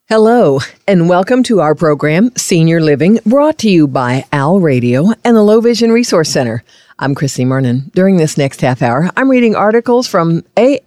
Hello, and welcome to our program, Senior Living, brought to you by Al Radio and the Low Vision Resource Center. I'm Chrissy Mernon. During this next half hour, I'm reading articles from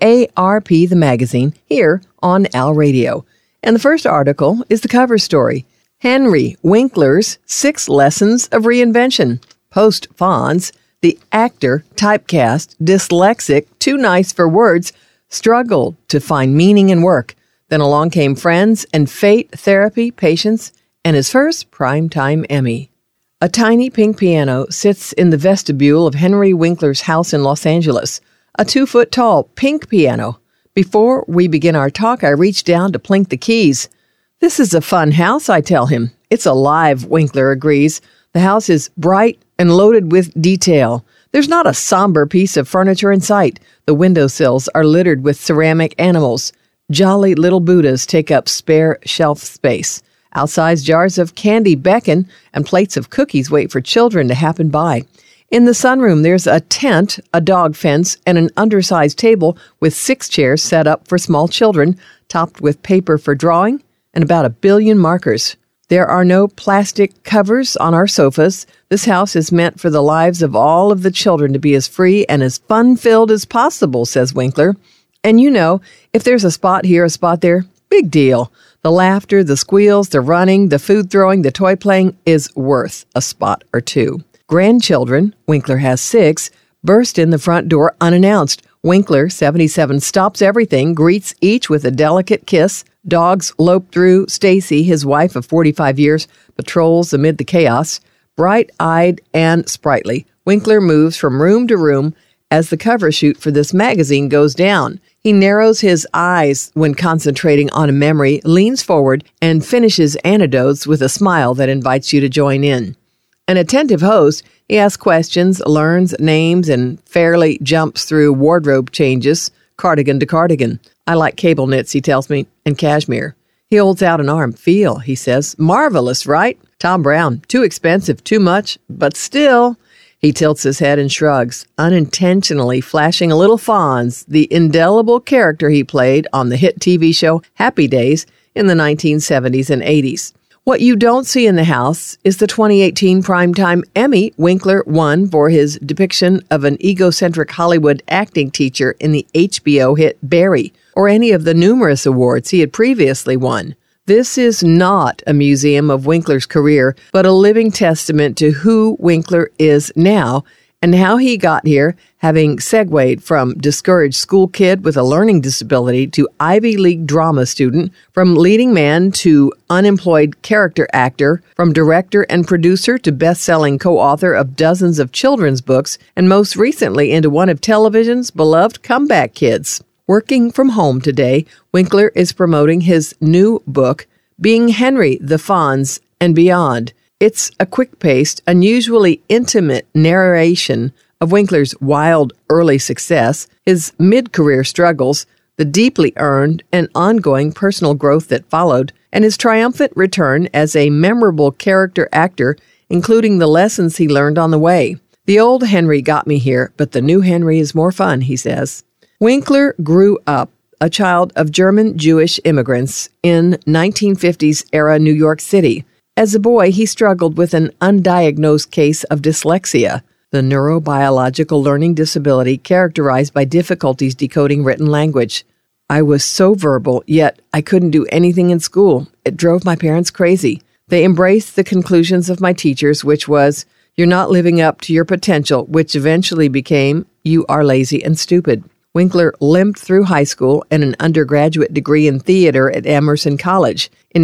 AARP, the magazine, here on Al Radio. And the first article is the cover story, Henry Winkler's 6 Lessons of Reinvention. Post Fonz, the actor, typecast, dyslexic, too nice for words, struggled to find meaning in work. Then along came friends and fate, therapy, patience, and his first primetime Emmy. A tiny pink piano sits in the vestibule of Henry Winkler's house in Los Angeles, a 2-foot-tall pink piano. Before we begin our talk, I reach down to plink the keys. This is a fun house, I tell him. It's alive, Winkler agrees. The house is bright and loaded with detail. There's not a somber piece of furniture in sight. The windowsills are littered with ceramic animals. Jolly little Buddhas take up spare shelf space. Outsized jars of candy beckon, and plates of cookies wait for children to happen by. In the sunroom, there's a tent, a dog fence, and an undersized table with 6 chairs set up for small children, topped with paper for drawing and about 1 billion markers. There are no plastic covers on our sofas. This house is meant for the lives of all of the children to be as free and as fun-filled as possible, says Winkler. And you know, if there's a spot here, a spot there, big deal. The laughter, the squeals, the running, the food throwing, the toy playing is worth a spot or two. Grandchildren, Winkler has 6, burst in the front door unannounced. Winkler, 77, stops everything, greets each with a delicate kiss. Dogs lope through. Stacy, his wife of 45 years, patrols amid the chaos. Bright-eyed and sprightly, Winkler moves from room to room as the cover shoot for this magazine goes down. He narrows his eyes when concentrating on a memory, leans forward, and finishes anecdotes with a smile that invites you to join in. An attentive host, he asks questions, learns names, and fairly jumps through wardrobe changes, cardigan to cardigan. I like cable knits, he tells me, and cashmere. He holds out an arm. Feel, he says. Marvelous, right? Tom Brown. Too expensive, too much, but still. He tilts his head and shrugs, unintentionally flashing a little Fonz, the indelible character he played on the hit TV show Happy Days in the 1970s and 80s. What you don't see in the house is the 2018 Primetime Emmy Winkler won for his depiction of an egocentric Hollywood acting teacher in the HBO hit Barry, or any of the numerous awards he had previously won. This is not a museum of Winkler's career, but a living testament to who Winkler is now and how he got here, having segued from discouraged school kid with a learning disability to Ivy League drama student, from leading man to unemployed character actor, from director and producer to best-selling co-author of dozens of children's books, and most recently into one of television's beloved comeback kids. Working from home today, Winkler is promoting his new book, Being Henry the Fonz and Beyond. It's a quick-paced, unusually intimate narration of Winkler's wild early success, his mid-career struggles, the deeply earned and ongoing personal growth that followed, and his triumphant return as a memorable character actor, including the lessons he learned on the way. The old Henry got me here, but the new Henry is more fun, he says. Winkler grew up a child of German-Jewish immigrants in 1950s-era New York City. As a boy, he struggled with an undiagnosed case of dyslexia, the neurobiological learning disability characterized by difficulties decoding written language. I was so verbal, yet I couldn't do anything in school. It drove my parents crazy. They embraced the conclusions of my teachers, which was, you're not living up to your potential, which eventually became, you are lazy and stupid. Winkler limped through high school and an undergraduate degree in theater at Emerson College. In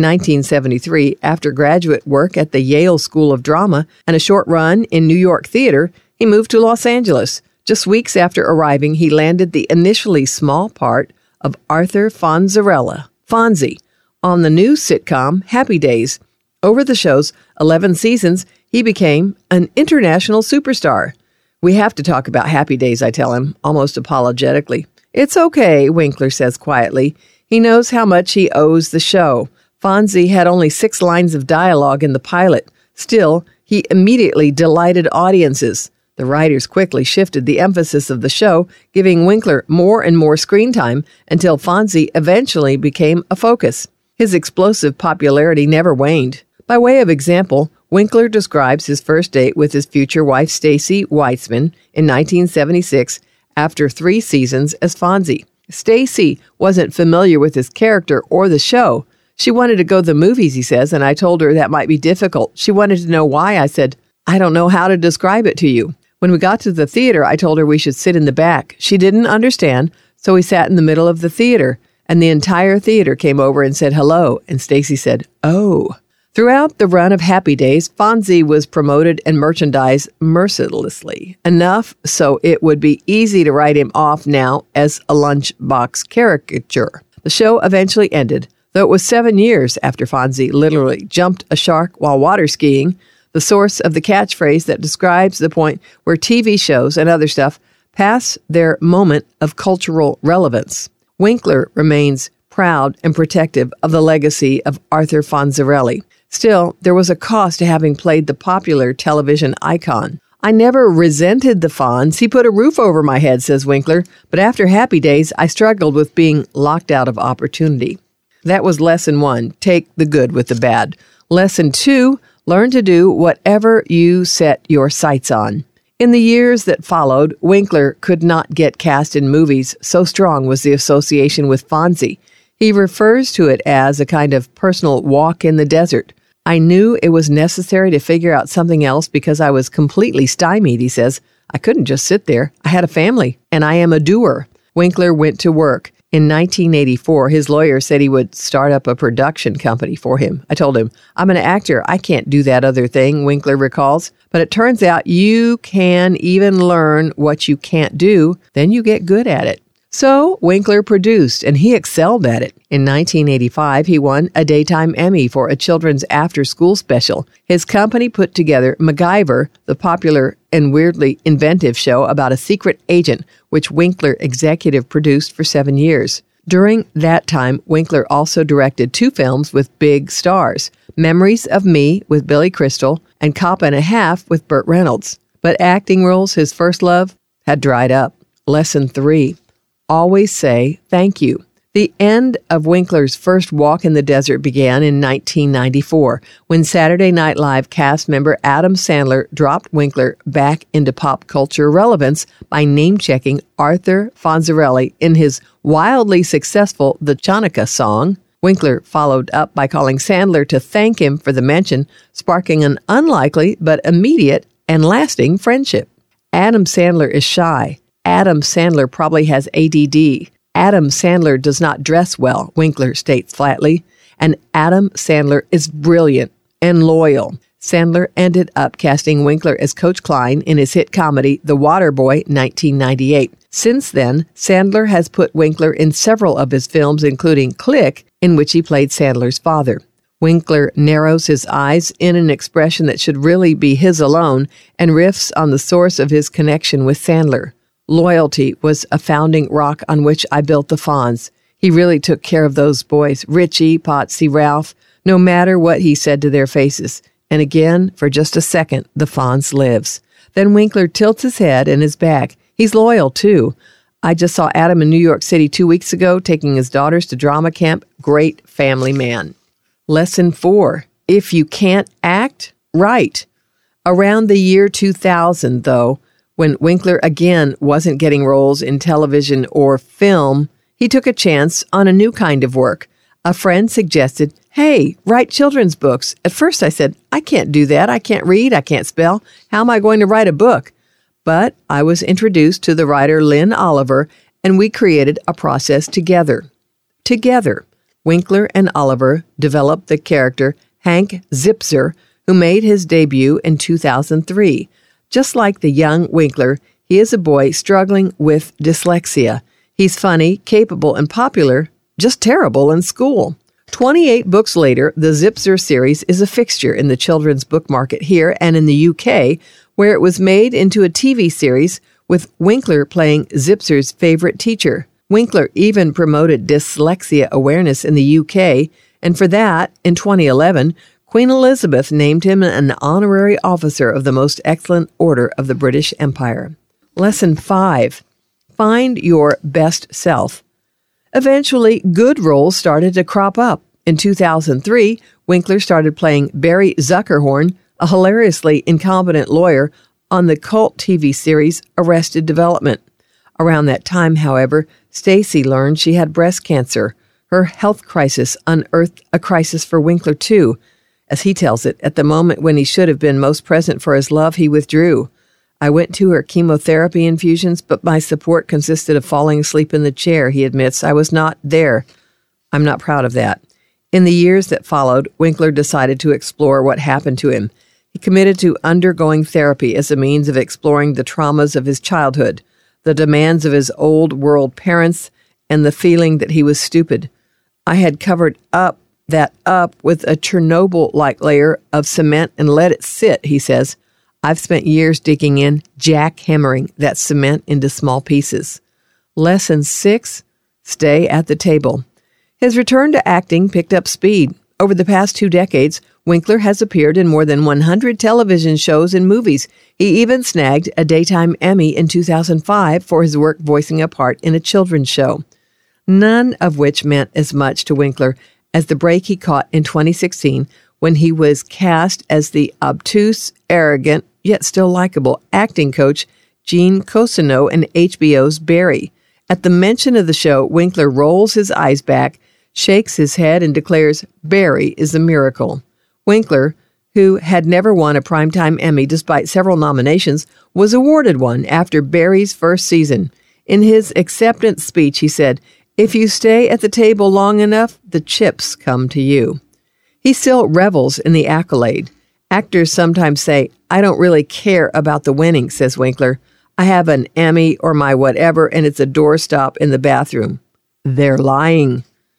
1973, after graduate work at the Yale School of Drama and a short run in New York theater, he moved to Los Angeles. Just weeks after arriving, he landed the initially small part of Arthur Fonzarella, Fonzie, on the new sitcom Happy Days. Over the show's 11 seasons, he became an international superstar. We have to talk about Happy Days, I tell him, almost apologetically. It's okay, Winkler says quietly. He knows how much he owes the show. Fonzie had only 6 lines of dialogue in the pilot. Still, he immediately delighted audiences. The writers quickly shifted the emphasis of the show, giving Winkler more and more screen time until Fonzie eventually became a focus. His explosive popularity never waned. By way of example, Winkler describes his first date with his future wife Stacy Weitzman in 1976 after 3 seasons as Fonzie. Stacy wasn't familiar with his character or the show. She wanted to go to the movies, he says, and I told her that might be difficult. She wanted to know why. I said, I don't know how to describe it to you. When we got to the theater, I told her we should sit in the back. She didn't understand, so we sat in the middle of the theater, and the entire theater came over and said hello, and Stacy said, oh. Throughout the run of Happy Days, Fonzie was promoted and merchandised mercilessly, enough so it would be easy to write him off now as a lunchbox caricature. The show eventually ended, though it was 7 years after Fonzie literally jumped a shark while water skiing, the source of the catchphrase that describes the point where TV shows and other stuff pass their moment of cultural relevance. Winkler remains proud and protective of the legacy of Arthur Fonzarelli. Still, there was a cost to having played the popular television icon. I never resented the Fonz. He put a roof over my head, says Winkler, but after Happy Days, I struggled with being locked out of opportunity. That was lesson 1, take the good with the bad. Lesson 2, learn to do whatever you set your sights on. In the years that followed, Winkler could not get cast in movies, so strong was the association with Fonzie. He refers to it as a kind of personal walk in the desert. I knew it was necessary to figure out something else because I was completely stymied, he says. I couldn't just sit there. I had a family, and I am a doer. Winkler went to work. In 1984, his lawyer said he would start up a production company for him. I told him, I'm an actor. I can't do that other thing, Winkler recalls. But it turns out you can even learn what you can't do, then you get good at it. So Winkler produced, and he excelled at it. In 1985, he won a Daytime Emmy for a children's after-school special. His company put together MacGyver, the popular and weirdly inventive show about a secret agent, which Winkler executive produced for 7 years. During that time, Winkler also directed 2 films with big stars, Memories of Me with Billy Crystal and Cop and a Half with Burt Reynolds. But acting roles, his first love, had dried up. Lesson 3. Always say thank you. The end of Winkler's first walk in the desert began in 1994 when Saturday Night Live cast member Adam Sandler dropped Winkler back into pop culture relevance by name-checking Arthur Fonzarelli in his wildly successful The Chanukah song. Winkler followed up by calling Sandler to thank him for the mention, sparking an unlikely but immediate and lasting friendship. Adam Sandler is shy. Adam Sandler probably has ADD. Adam Sandler does not dress well, Winkler states flatly. And Adam Sandler is brilliant and loyal. Sandler ended up casting Winkler as Coach Klein in his hit comedy The Waterboy, 1998. Since then, Sandler has put Winkler in several of his films, including Click, in which he played Sandler's father. Winkler narrows his eyes in an expression that should really be his alone and riffs on the source of his connection with Sandler. Loyalty was a founding rock on which I built the Fonz. He really took care of those boys, Richie, Potsy, Ralph, no matter what he said to their faces. And again, for just a second, the Fonz lives. Then Winkler tilts his head and his back. He's loyal, too. I just saw Adam in New York City 2 weeks ago, taking his daughters to drama camp. Great family man. Lesson 4. If you can't act, write. Around the year 2000, though, when Winkler again wasn't getting roles in television or film, he took a chance on a new kind of work. A friend suggested, hey, write children's books. At first I said, I can't do that. I can't read. I can't spell. How am I going to write a book? But I was introduced to the writer Lynn Oliver, and we created a process together. Together, Winkler and Oliver developed the character Hank Zipzer, who made his debut in 2003. Just like the young Winkler, he is a boy struggling with dyslexia. He's funny, capable, and popular, just terrible in school. 28 books later, the Zipzer series is a fixture in the children's book market here and in the UK, where it was made into a TV series with Winkler playing Zipzer's favorite teacher. Winkler even promoted dyslexia awareness in the UK, and for that, in 2011, Queen Elizabeth named him an honorary officer of the Most Excellent Order of the British Empire. Lesson 5. Find your best self. Eventually, good roles started to crop up. In 2003, Winkler started playing Barry Zuckerhorn, a hilariously incompetent lawyer, on the cult TV series Arrested Development. Around that time, however, Stacy learned she had breast cancer. Her health crisis unearthed a crisis for Winkler, too. As he tells it, at the moment when he should have been most present for his love, he withdrew. I went to her chemotherapy infusions, but my support consisted of falling asleep in the chair, he admits. I was not there. I'm not proud of that. In the years that followed, Winkler decided to explore what happened to him. He committed to undergoing therapy as a means of exploring the traumas of his childhood, the demands of his old world parents, and the feeling that he was stupid. I had covered that up with a Chernobyl-like layer of cement and let it sit, he says. I've spent years digging in, jackhammering that cement into small pieces. Lesson 6, stay at the table. His return to acting picked up speed. Over the past 2 decades, Winkler has appeared in more than 100 television shows and movies. He even snagged a Daytime Emmy in 2005 for his work voicing a part in a children's show. None of which meant as much to Winkler as the break he caught in 2016 when he was cast as the obtuse, arrogant, yet still likable acting coach Gene Cousineau in HBO's Barry. At the mention of the show, Winkler rolls his eyes back, shakes his head, and declares Barry is a miracle. Winkler, who had never won a Primetime Emmy despite several nominations, was awarded one after Barry's first season. In his acceptance speech, he said, "If you stay at the table long enough, the chips come to you." He still revels in the accolade. Actors sometimes say, "I don't really care about the winning," says Winkler. "I have an Emmy or my whatever, and it's a doorstop in the bathroom." They're lying.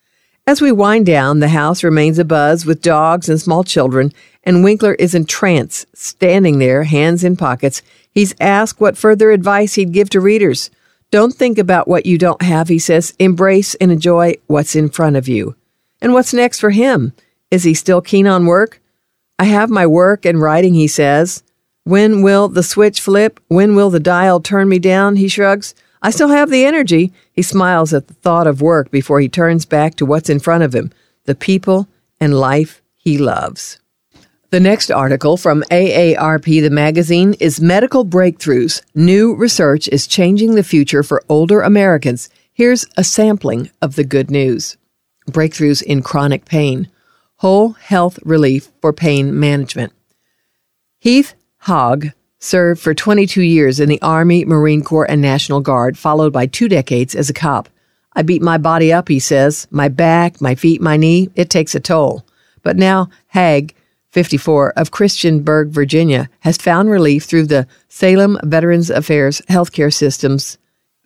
As we wind down, the house remains abuzz with dogs and small children, and Winkler is entranced, standing there, hands in pockets. He's asked what further advice he'd give to readers. Don't think about what you don't have, he says. Embrace and enjoy what's in front of you. And what's next for him? Is he still keen on work? I have my work and writing, he says. When will the switch flip? When will the dial turn me down? He shrugs. I still have the energy. He smiles at the thought of work before he turns back to what's in front of him, the people and life he loves. The next article from AARP, the magazine, is Medical Breakthroughs. New research is changing the future for older Americans. Here's a sampling of the good news. Breakthroughs in chronic pain. Whole health relief for pain management. Heath Hogg served for 22 years in the Army, Marine Corps, and National Guard, followed by 2 decades as a cop. I beat my body up, he says. My back, my feet, my knee, it takes a toll. But now Hagg, 54, of Christiansburg, Virginia, has found relief through the Salem Veterans Affairs Healthcare System's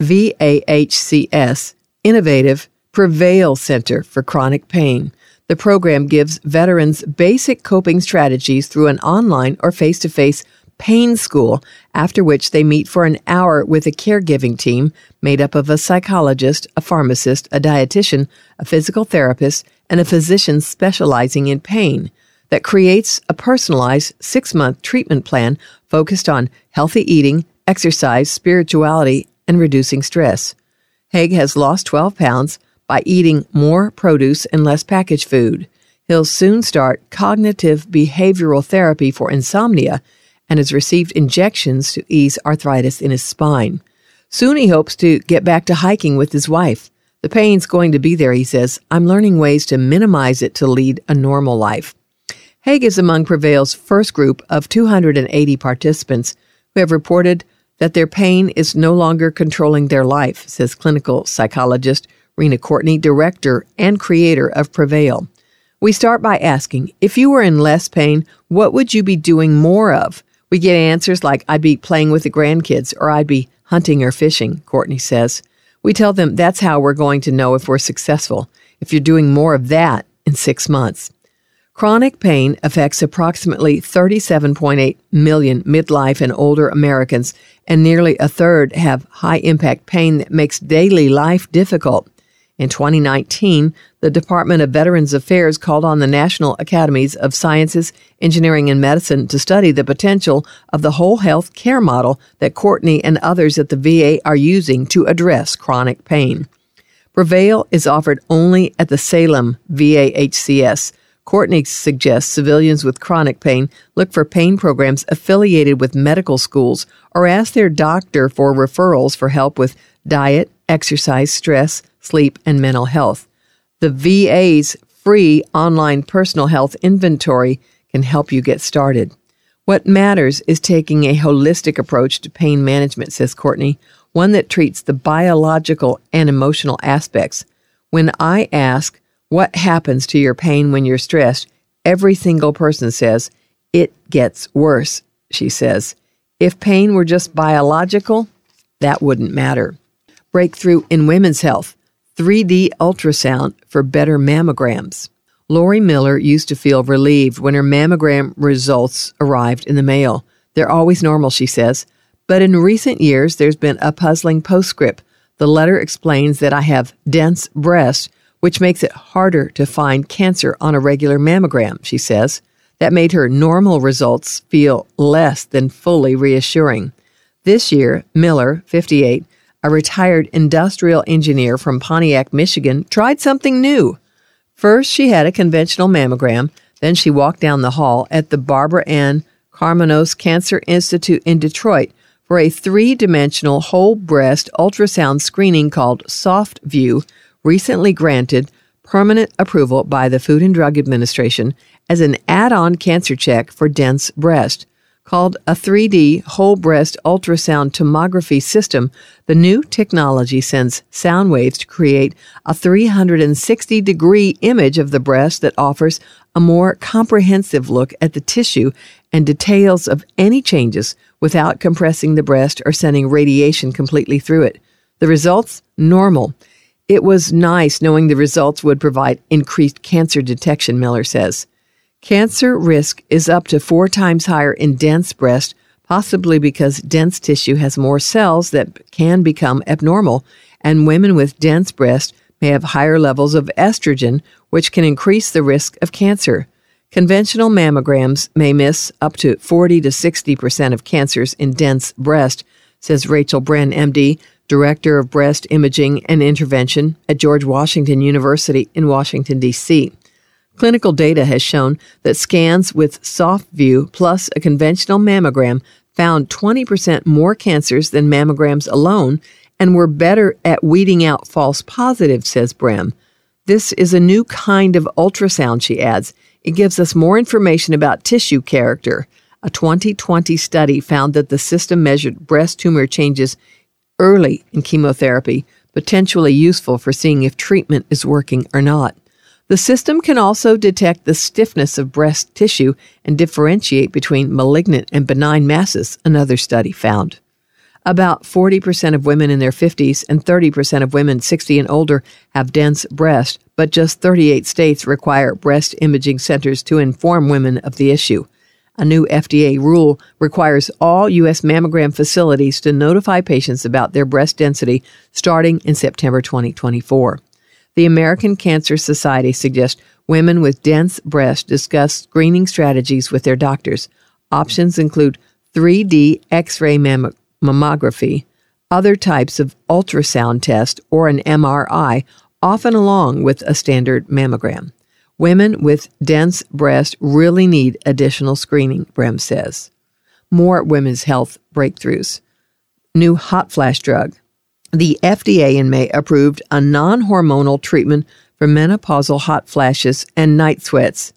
VAHCS innovative Prevail Center for Chronic Pain. The program gives veterans basic coping strategies through an online or face-to-face pain school, after which they meet for an hour with a caregiving team made up of a psychologist, a pharmacist, a dietitian, a physical therapist, and a physician specializing in pain that creates a personalized 6-month treatment plan focused on healthy eating, exercise, spirituality, and reducing stress. Hagg has lost 12 pounds by eating more produce and less packaged food. He'll soon start cognitive behavioral therapy for insomnia and has received injections to ease arthritis in his spine. Soon he hopes to get back to hiking with his wife. The pain's going to be there, he says. I'm learning ways to minimize it to lead a normal life. Hagg is among Prevail's first group of 280 participants who have reported that their pain is no longer controlling their life, says clinical psychologist Rena Courtney, director and creator of Prevail. We start by asking, if you were in less pain, what would you be doing more of? We get answers like, I'd be playing with the grandkids, or I'd be hunting or fishing, Courtney says. We tell them that's how we're going to know if we're successful, if you're doing more of that in 6 months. Chronic pain affects approximately 37.8 million midlife and older Americans, and nearly a third have high-impact pain that makes daily life difficult. In 2019, the Department of Veterans Affairs called on the National Academies of Sciences, Engineering, and Medicine to study the potential of the whole health care model that Courtney and others at the VA are using to address chronic pain. Prevail is offered only at the Salem VA-HCS. Courtney suggests civilians with chronic pain look for pain programs affiliated with medical schools or ask their doctor for referrals for help with diet, exercise, stress, sleep, and mental health. The VA's free online personal health inventory can help you get started. What matters is taking a holistic approach to pain management, says Courtney, one that treats the biological and emotional aspects. When I ask, what happens to your pain when you're stressed? Every single person says, it gets worse, she says. If pain were just biological, that wouldn't matter. Breakthrough in women's health, 3D ultrasound for better mammograms. Lori Miller used to feel relieved when her mammogram results arrived in the mail. They're always normal, she says. But in recent years, there's been a puzzling postscript. The letter explains that I have dense breasts, which makes it harder to find cancer on a regular mammogram, she says. That made her normal results feel less than fully reassuring. This year, Miller, 58, a retired industrial engineer from Pontiac, Michigan, tried something new. First, she had a conventional mammogram. Then she walked down the hall at the Barbara Ann Karmanos Cancer Institute in Detroit for a 3-dimensional whole breast ultrasound screening called SoftView, recently granted permanent approval by the Food and Drug Administration as an add-on cancer check for dense breast. Called a 3D whole breast ultrasound tomography system, the new technology sends sound waves to create a 360-degree image of the breast that offers a more comprehensive look at the tissue and details of any changes without compressing the breast or sending radiation completely through it. The results? Normal. It was nice knowing the results would provide increased cancer detection, Miller says. Cancer risk is up to 4 times higher in dense breast, possibly because dense tissue has more cells that can become abnormal, and women with dense breast may have higher levels of estrogen, which can increase the risk of cancer. Conventional mammograms may miss up to 40 to 60% of cancers in dense breast, says Rachel Bren, MD, Director of Breast Imaging and Intervention at George Washington University in Washington, D.C. Clinical data has shown that scans with SoftView plus a conventional mammogram found 20% more cancers than mammograms alone and were better at weeding out false positives, says Brem. This is a new kind of ultrasound, she adds. It gives us more information about tissue character. A 2020 study found that the system measured breast tumor changes early in chemotherapy, potentially useful for seeing if treatment is working or not. The system can also detect the stiffness of breast tissue and differentiate between malignant and benign masses, another study found. About 40% of women in their 50s and 30% of women 60 and older have dense breast, but just 38 states require breast imaging centers to inform women of the issue. A new FDA rule requires all U.S. mammogram facilities to notify patients about their breast density starting in September 2024. The American Cancer Society suggests women with dense breasts discuss screening strategies with their doctors. Options include 3D X-ray mammography, other types of ultrasound test, or an MRI, often along with a standard mammogram. Women with dense breasts really need additional screening, Brem says. More women's health breakthroughs. New hot flash drug. The FDA in May approved a non-hormonal treatment for menopausal hot flashes and night sweats.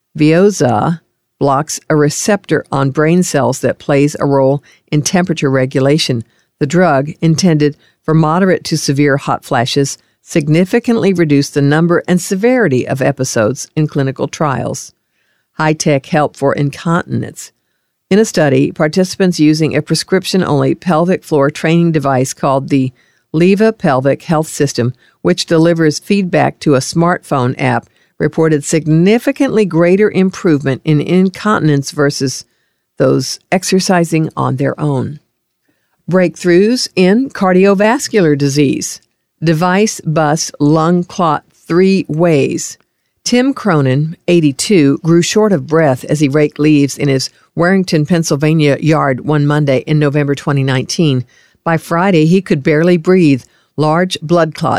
Veozah blocks a receptor on brain cells that plays a role in temperature regulation. The drug, intended for moderate to severe hot flashes, significantly reduced the number and severity of episodes in clinical trials. High-tech help for incontinence. In a study, participants using a prescription-only pelvic floor training device called the Leva Pelvic Health System, which delivers feedback to a smartphone app, reported significantly greater improvement in incontinence versus those exercising on their own. Breakthroughs in cardiovascular disease. Device busts lung clot 3 ways. Tim Cronin, 82, grew short of breath as he raked leaves in his Warrington, Pennsylvania yard one Monday in November 2019. By Friday, he could barely breathe. Large blood clots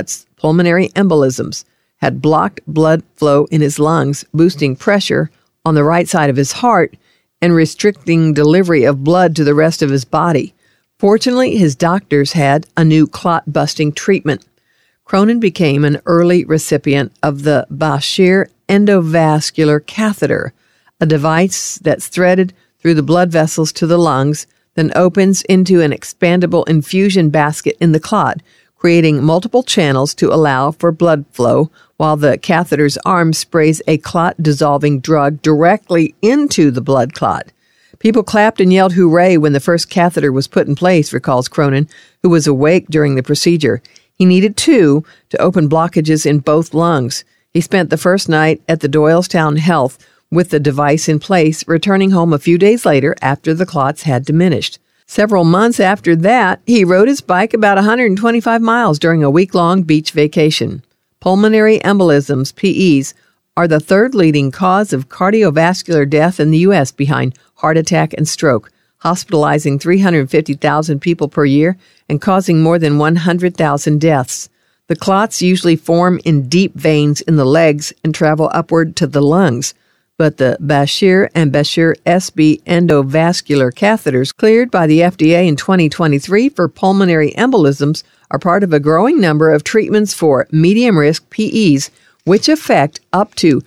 pulmonary embolisms, had blocked blood flow in his lungs, boosting pressure on the right side of his heart and restricting delivery of blood to the rest of his body. Fortunately, his doctors had a new clot-busting treatment. Cronin became an early recipient of the Bashir endovascular catheter, a device that's threaded through the blood vessels to the lungs, then opens into an expandable infusion basket in the clot, creating multiple channels to allow for blood flow, while the catheter's arm sprays a clot-dissolving drug directly into the blood clot. People clapped and yelled hooray when the first catheter was put in place, recalls Cronin, who was awake during the procedure. He needed 2 to open blockages in both lungs. He spent the first night at the Doylestown Health with the device in place, returning home a few days later after the clots had diminished. Several months after that, he rode his bike about 125 miles during a week-long beach vacation. Pulmonary embolisms, PEs, are the third leading cause of cardiovascular death in the U.S. behind heart attack and stroke, hospitalizing 350,000 people per year and causing more than 100,000 deaths. The clots usually form in deep veins in the legs and travel upward to the lungs. But the Bashir and Bashir SB endovascular catheters cleared by the FDA in 2023 for pulmonary embolisms are part of a growing number of treatments for medium-risk PEs, which affect up to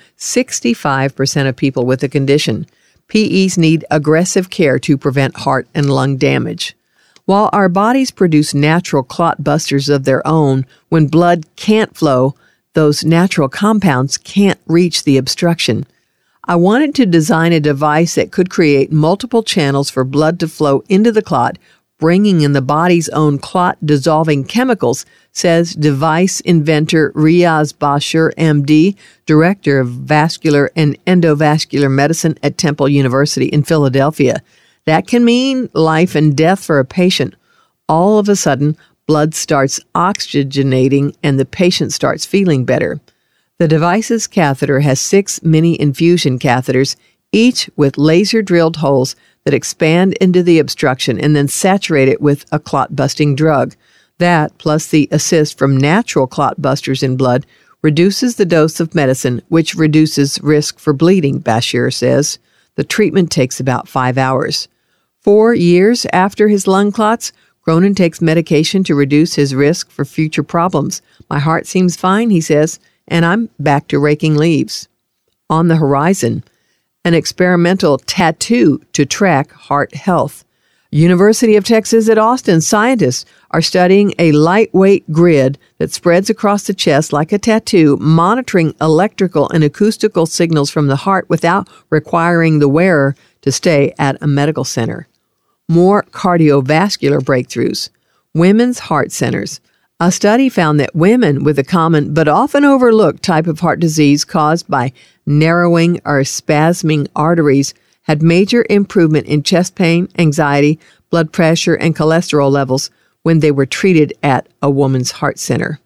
65% of people with the condition. PEs need aggressive care to prevent heart and lung damage. While our bodies produce natural clot busters of their own, when blood can't flow, those natural compounds can't reach the obstruction. I wanted to design a device that could create multiple channels for blood to flow into the clot, bringing in the body's own clot-dissolving chemicals, says device inventor Riaz Bashir, MD, director of vascular and endovascular medicine at Temple University in Philadelphia. That can mean life and death for a patient. All of a sudden, blood starts oxygenating and the patient starts feeling better. The device's catheter has 6 mini infusion catheters, each with laser-drilled holes that expand into the obstruction and then saturate it with a clot-busting drug. That, plus the assist from natural clot busters in blood, reduces the dose of medicine, which reduces risk for bleeding, Bashir says. The treatment takes about 5 hours. 4 years after his lung clots, Cronin takes medication to reduce his risk for future problems. My heart seems fine, he says, and I'm back to raking leaves. On the horizon, an experimental tattoo to track heart health. University of Texas at Austin scientists are studying a lightweight grid that spreads across the chest like a tattoo, monitoring electrical and acoustical signals from the heart without requiring the wearer to stay at a medical center. More cardiovascular breakthroughs. Women's heart centers. A study found that women with a common but often overlooked type of heart disease caused by narrowing or spasming arteries had major improvement in chest pain, anxiety, blood pressure, and cholesterol levels when they were treated at a woman's heart center.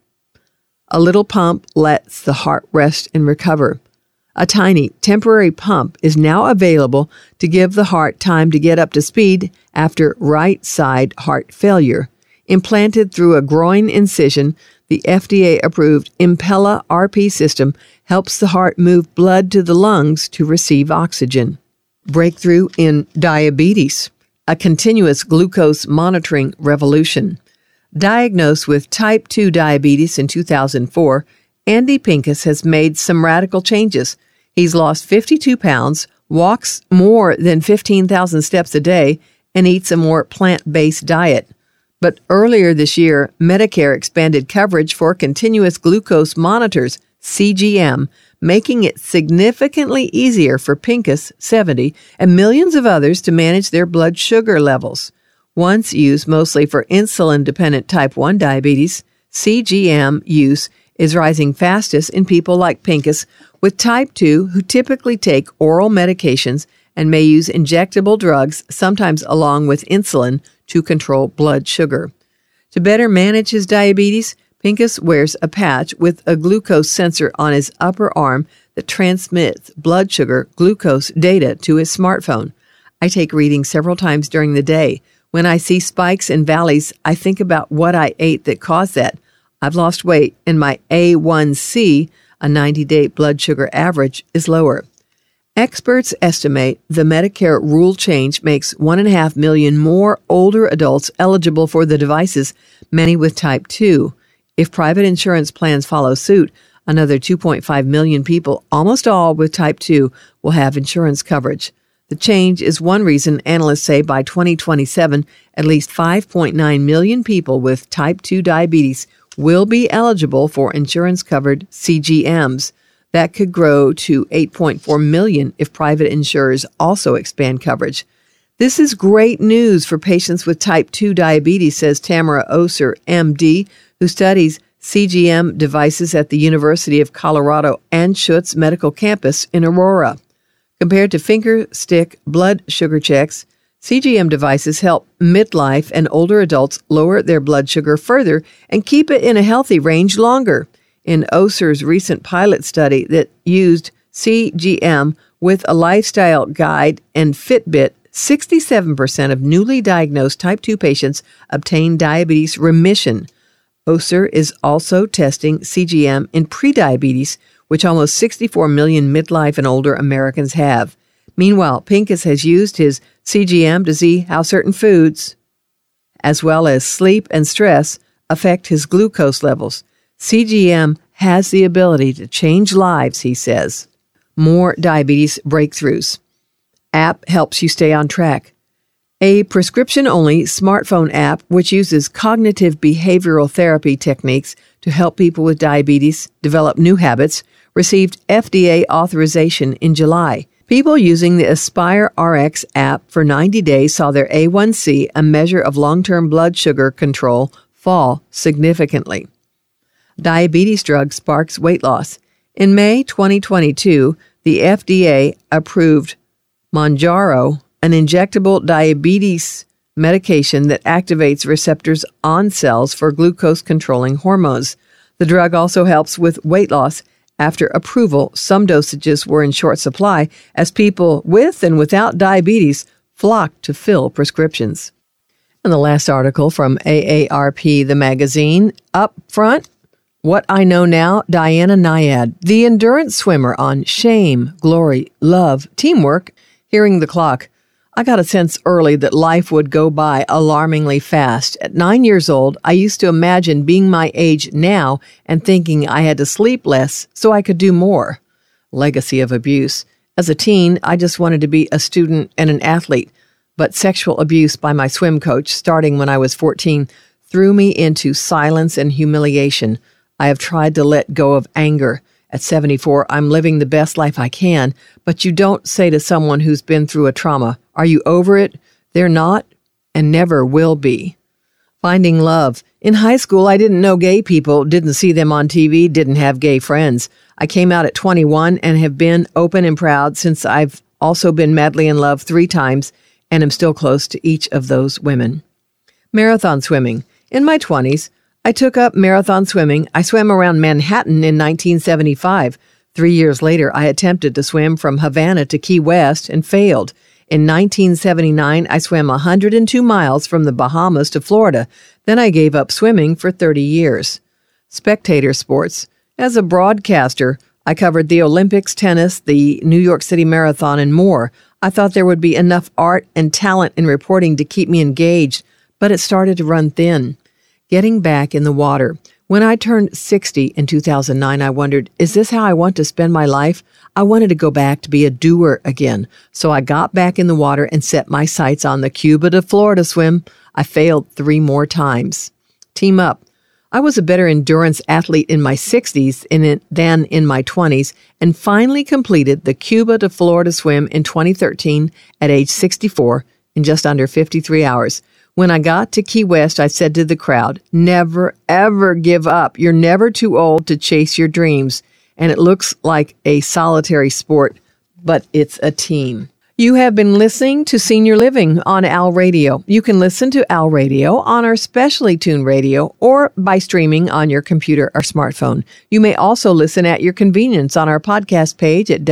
A little pump lets the heart rest and recover. A tiny, temporary pump is now available to give the heart time to get up to speed after right side heart failure. Implanted through a groin incision, the FDA-approved Impella RP system helps the heart move blood to the lungs to receive oxygen. Breakthrough in diabetes, a continuous glucose monitoring revolution. Diagnosed with type 2 diabetes in 2004, Andy Pincus has made some radical changes. He's lost 52 pounds, walks more than 15,000 steps a day, and eats a more plant-based diet. But earlier this year, Medicare expanded coverage for continuous glucose monitors, CGM, making it significantly easier for Pincus, 70, and millions of others to manage their blood sugar levels. Once used mostly for insulin-dependent type 1 diabetes, CGM use is rising fastest in people like Pincus with type 2 who typically take oral medications and may use injectable drugs, sometimes along with insulin, to control blood sugar. To better manage his diabetes, Pincus wears a patch with a glucose sensor on his upper arm that transmits blood sugar glucose data to his smartphone. I take readings several times during the day. When I see spikes and valleys, I think about what I ate that caused that. I've lost weight and my A1C, a 90-day blood sugar average, is lower. Experts estimate the Medicare rule change makes 1.5 million more older adults eligible for the devices, many with type 2. If private insurance plans follow suit, another 2.5 million people, almost all with type 2, will have insurance coverage. The change is one reason analysts say by 2027, at least 5.9 million people with type 2 diabetes will be eligible for insurance-covered CGMs. That could grow to 8.4 million if private insurers also expand coverage. This is great news for patients with type 2 diabetes, says Tamara Oser, MD, who studies CGM devices at the University of Colorado Anschutz Medical Campus in Aurora. Compared to finger stick blood sugar checks, CGM devices help midlife and older adults lower their blood sugar further and keep it in a healthy range longer. In Oser's recent pilot study that used CGM with a lifestyle guide and Fitbit, 67% of newly diagnosed type 2 patients obtained diabetes remission. Oser is also testing CGM in prediabetes, which almost 64 million midlife and older Americans have. Meanwhile, Pincus has used his CGM to see how certain foods, as well as sleep and stress, affect his glucose levels. CGM has the ability to change lives, he says. More diabetes breakthroughs. App helps you stay on track. A prescription-only smartphone app which uses cognitive behavioral therapy techniques to help people with diabetes develop new habits received FDA authorization in July. People using the Aspire RX app for 90 days saw their A1C, a measure of long-term blood sugar control, fall significantly. Diabetes drug sparks weight loss. In May 2022, the FDA approved Mounjaro, an injectable diabetes medication that activates receptors on cells for glucose-controlling hormones. The drug also helps with weight loss. After approval, some dosages were in short supply as people with and without diabetes flocked to fill prescriptions. And the last article from AARP, the magazine, up front, What I Know Now, Diana Nyad, the endurance swimmer on shame, glory, love, teamwork, hearing the clock. I got a sense early that life would go by alarmingly fast. At 9 years old, I used to imagine being my age now and thinking I had to sleep less so I could do more. Legacy of abuse. As a teen, I just wanted to be a student and an athlete, but sexual abuse by my swim coach, starting when I was 14, threw me into silence and humiliation. I have tried to let go of anger. At 74, I'm living the best life I can, but you don't say to someone who's been through a trauma, "Are you over it?" They're not and never will be. Finding love. In high school, I didn't know gay people, didn't see them on TV, didn't have gay friends. I came out at 21 and have been open and proud since I've also been madly in love 3 times and am still close to each of those women. Marathon swimming. In my 20s, I took up marathon swimming. I swam around Manhattan in 1975. 3 years later, I attempted to swim from Havana to Key West and failed. In 1979, I swam 102 miles from the Bahamas to Florida. Then I gave up swimming for 30 years. Spectator sports. As a broadcaster, I covered the Olympics, tennis, the New York City Marathon, and more. I thought there would be enough art and talent in reporting to keep me engaged, but it started to run thin. Getting back in the water. When I turned 60 in 2009, I wondered, is this how I want to spend my life? I wanted to go back to be a doer again. So I got back in the water and set my sights on the Cuba to Florida swim. I failed 3 more times. Team up. I was a better endurance athlete in my 60s than in my 20s and finally completed the Cuba to Florida swim in 2013 at age 64 in just under 53 hours. When I got to Key West, I said to the crowd, never, ever give up. You're never too old to chase your dreams. And it looks like a solitary sport, but it's a team. You have been listening to Senior Living on Al Radio. You can listen to Al Radio on our specially tuned radio or by streaming on your computer or smartphone. You may also listen at your convenience on our podcast page at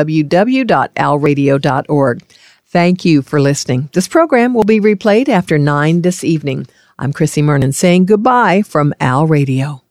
www.alradio.org. Thank you for listening. This program will be replayed after 9 this evening. I'm Chrissy Murnan saying goodbye from Al Radio.